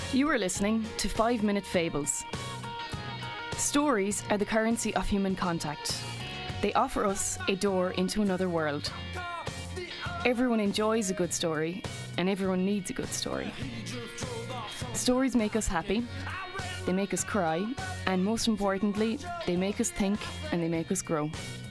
You are listening to 5 Minute Fables. Stories are the currency of human contact. They offer us a door into another world. Everyone enjoys a good story, and everyone needs a good story. Stories make us happy, they make us cry, and most importantly, they make us think and they make us grow.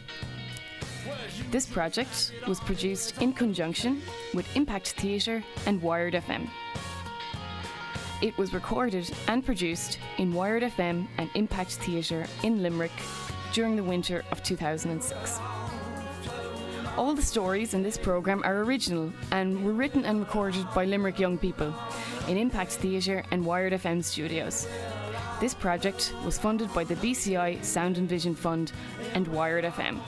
This project was produced in conjunction with Impact Theatre and Wired FM. It was recorded and produced in Wired FM and Impact Theatre in Limerick during the winter of 2006. All the stories in this programme are original and were written and recorded by Limerick young people in Impact Theatre and Wired FM studios. This project was funded by the BCI Sound and Vision Fund and Wired FM.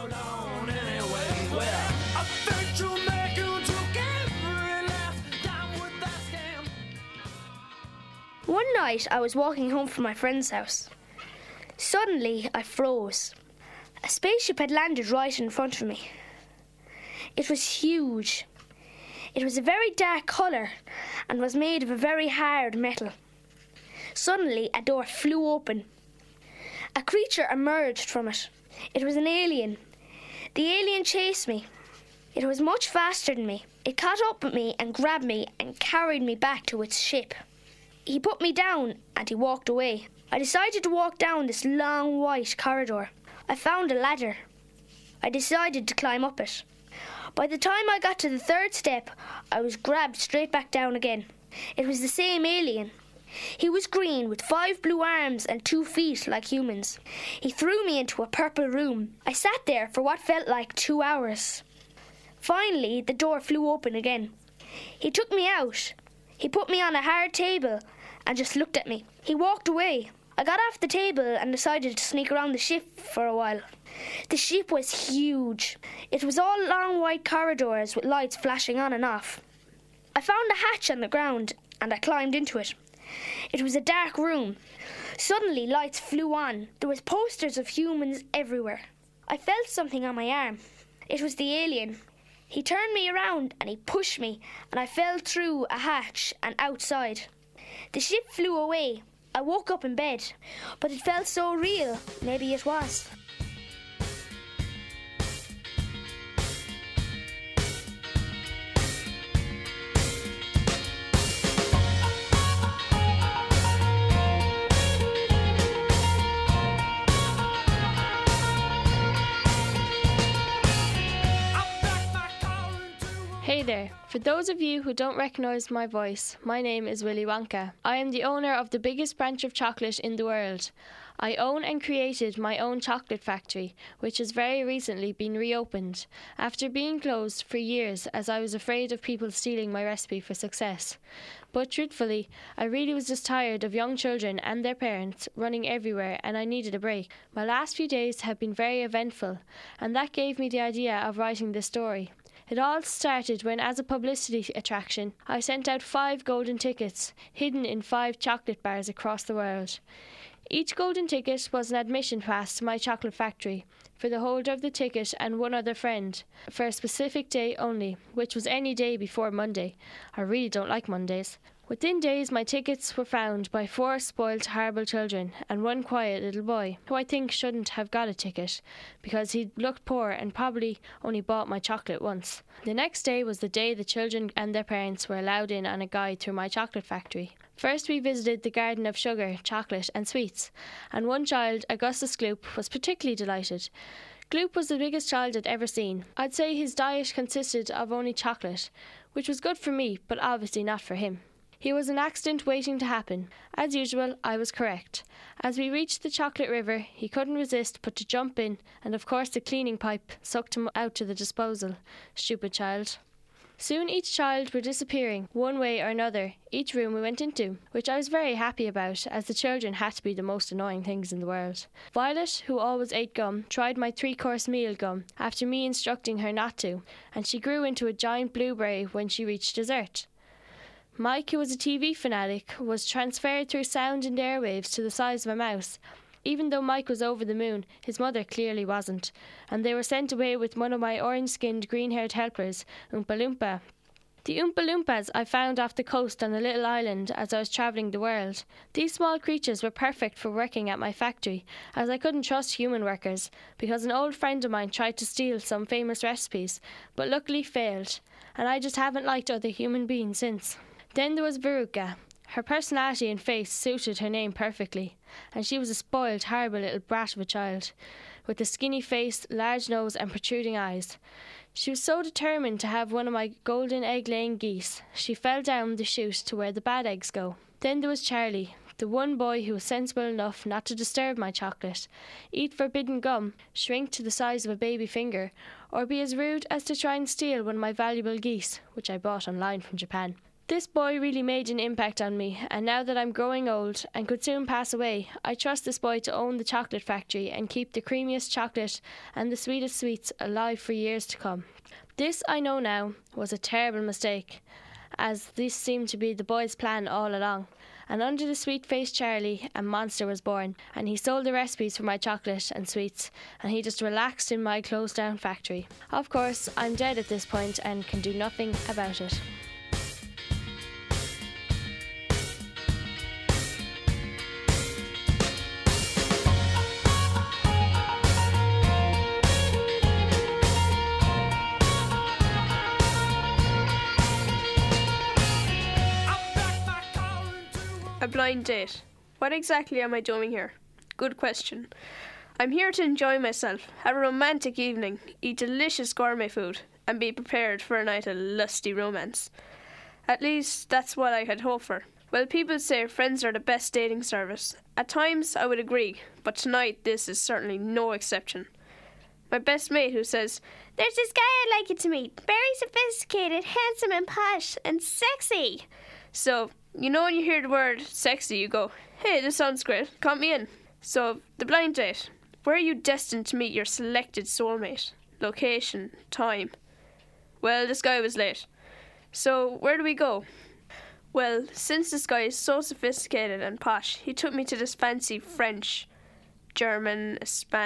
One night I was walking home from my friend's house. Suddenly I froze. A spaceship had landed right in front of me. It was huge. It was a very dark colour and was made of a very hard metal. Suddenly a door flew open. A creature emerged from it. It was an alien. The alien chased me. It was much faster than me. It caught up with me and grabbed me and carried me back to its ship. He put me down and he walked away. I decided to walk down this long white corridor. I found a ladder. I decided to climb up it. By the time I got to the third step, I was grabbed straight back down again. It was the same alien. He was green with 5 blue arms and 2 feet like humans. He threw me into a purple room. I sat there for what felt like 2 hours. Finally, the door flew open again. He took me out. He put me on a hard table and just looked at me. He walked away. I got off the table and decided to sneak around the ship for a while. The ship was huge. It was all long white corridors with lights flashing on and off. I found a hatch on the ground and I climbed into it. It was a dark room. Suddenly lights flew on. There was posters of humans everywhere. I felt something on my arm. It was the alien. He turned me around and he pushed me and I fell through a hatch and outside. The ship flew away. I woke up in bed, but it felt so real. Maybe it was. Hey there, for those of you who don't recognise my voice, my name is Willy Wonka. I am the owner of the biggest branch of chocolate in the world. I own and created my own chocolate factory, which has very recently been reopened, after being closed for years as I was afraid of people stealing my recipe for success. But truthfully, I really was just tired of young children and their parents running everywhere and I needed a break. My last few days have been very eventful, and that gave me the idea of writing this story. It all started when, as a publicity attraction, I sent out 5 golden tickets hidden in 5 chocolate bars across the world. Each golden ticket was an admission pass to my chocolate factory for the holder of the ticket and one other friend, for a specific day only, which was any day before Monday. I really don't like Mondays. Within days, my tickets were found by 4 spoilt, horrible children and 1 quiet little boy, who I think shouldn't have got a ticket, because he looked poor and probably only bought my chocolate once. The next day was the day the children and their parents were allowed in on a guide through my chocolate factory. First we visited the garden of sugar, chocolate and sweets, and one child, Augustus Gloop, was particularly delighted. Gloop was the biggest child I'd ever seen. I'd say his diet consisted of only chocolate, which was good for me, but obviously not for him. He was an accident waiting to happen. As usual, I was correct. As we reached the chocolate river, he couldn't resist but to jump in, and of course the cleaning pipe sucked him out to the disposal. Stupid child. Soon each child were disappearing, one way or another, each room we went into, which I was very happy about, as the children had to be the most annoying things in the world. Violet, who always ate gum, tried my 3-course meal gum, after me instructing her not to, and she grew into a giant blueberry when she reached dessert. Mike, who was a TV fanatic, was transferred through sound and airwaves to the size of a mouse. Even though Mike was over the moon, his mother clearly wasn't, and they were sent away with one of my orange-skinned, green-haired helpers, Oompa Loompa. The Oompa Loompas I found off the coast on a little island as I was travelling the world. These small creatures were perfect for working at my factory, as I couldn't trust human workers, because an old friend of mine tried to steal some famous recipes, but luckily failed, and I just haven't liked other human beings since. Then there was Veruca. Her personality and face suited her name perfectly, and she was a spoiled, horrible little brat of a child, with a skinny face, large nose and protruding eyes. She was so determined to have one of my golden egg-laying geese, she fell down the chute to where the bad eggs go. Then there was Charlie, the one boy who was sensible enough not to disturb my chocolate, eat forbidden gum, shrink to the size of a baby finger, or be as rude as to try and steal one of my valuable geese, which I bought online from Japan. This boy really made an impact on me, and now that I'm growing old and could soon pass away, I trust this boy to own the chocolate factory and keep the creamiest chocolate and the sweetest sweets alive for years to come. This, I know now, was a terrible mistake, as this seemed to be the boy's plan all along. And under the sweet-faced Charlie, a monster was born, and he sold the recipes for my chocolate and sweets, and he just relaxed in my closed-down factory. Of course, I'm dead at this point and can do nothing about it. A blind date. What exactly am I doing here? Good question. I'm here to enjoy myself, have a romantic evening, eat delicious gourmet food, and be prepared for a night of lusty romance. At least, that's what I had hoped for. Well, people say friends are the best dating service. At times, I would agree, but tonight this is certainly no exception. My best mate who says, "There's this guy I'd like you to meet. Very sophisticated, handsome and posh, and sexy." So, you know when you hear the word sexy, you go, "Hey, this sounds great, count me in." So, the blind date. Where are you destined to meet your selected soulmate? Location, time. Well, this guy was late. So, where do we go? Well, since this guy is so sophisticated and posh, he took me to this fancy French, German,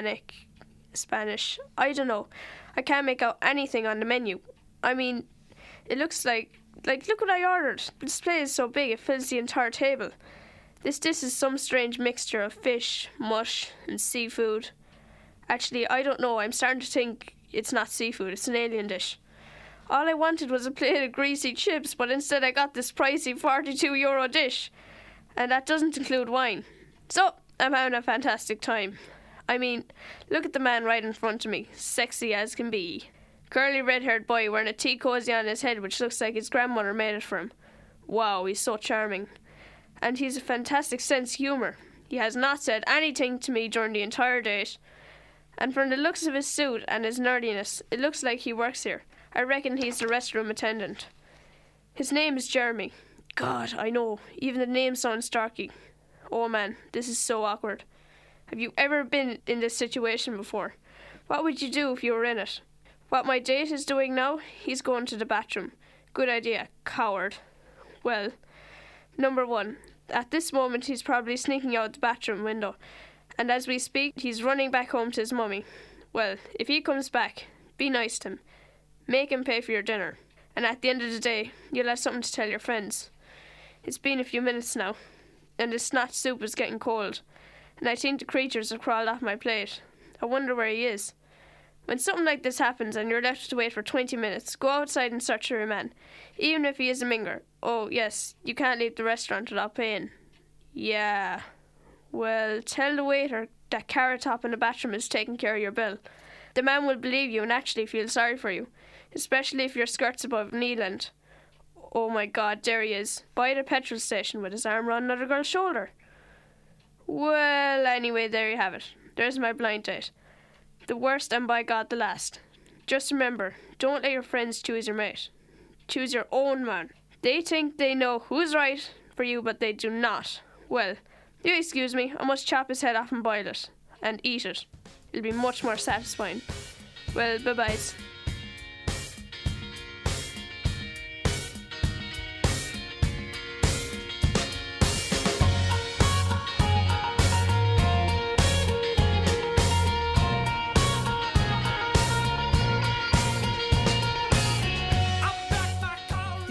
Spanish, I don't know. I can't make out anything on the menu. I mean, it looks like look what I ordered. The display is so big it fills the entire table. This dish is some strange mixture of fish, mush, and seafood. Actually, I don't know. I'm starting to think it's not seafood. It's an alien dish. All I wanted was a plate of greasy chips, but instead I got this pricey €42 dish. And that doesn't include wine. So, I'm having a fantastic time. I mean, look at the man right in front of me. Sexy as can be. Curly red-haired boy wearing a tea cozy on his head which looks like his grandmother made it for him. Wow, he's so charming. And he's a fantastic sense of humour. He has not said anything to me during the entire date. And from the looks of his suit and his nerdiness, it looks like he works here. I reckon he's the restroom attendant. His name is Jeremy. God, I know, even the name sounds starky. Oh man, this is so awkward. Have you ever been in this situation before? What would you do if you were in it? What my date is doing now, he's going to the bathroom. Good idea, coward. Well, number one, at this moment he's probably sneaking out the bathroom window, and as we speak, he's running back home to his mummy. Well, if he comes back, be nice to him. Make him pay for your dinner, and at the end of the day, you'll have something to tell your friends. It's been a few minutes now, and the snot soup is getting cold, and I think the creatures have crawled off my plate. I wonder where he is. When something like this happens and you're left to wait for 20 minutes, go outside and search for your man, even if he is a minger. Oh, yes, you can't leave the restaurant without paying. Yeah. Well, tell the waiter that Carrot Top in the bathroom is taking care of your bill. The man will believe you and actually feel sorry for you, especially if your skirt's above knee length. Oh my God, there he is, by the petrol station with his arm around another girl's shoulder. Well, anyway, there you have it. There's my blind date. The worst and by God the last. Just remember, don't let your friends choose your mate. Choose your own man. They think they know who's right for you, but they do not. Well, you excuse me, I must chop his head off and boil it. And eat it. It'll be much more satisfying. Well, bye-byes.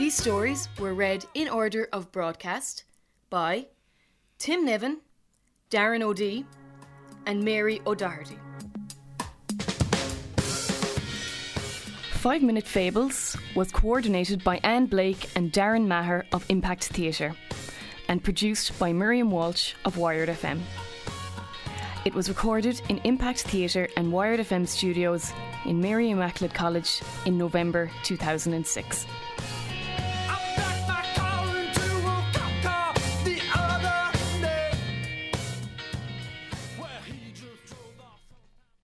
These stories were read in order of broadcast by Tim Niven, Darren O'Dea and Mary O'Doherty. 5 Minute Fables was coordinated by Anne Blake and Darren Maher of Impact Theatre and produced by Miriam Walsh of Wired FM. It was recorded in Impact Theatre and Wired FM studios in Mary Immaculate College in November 2006.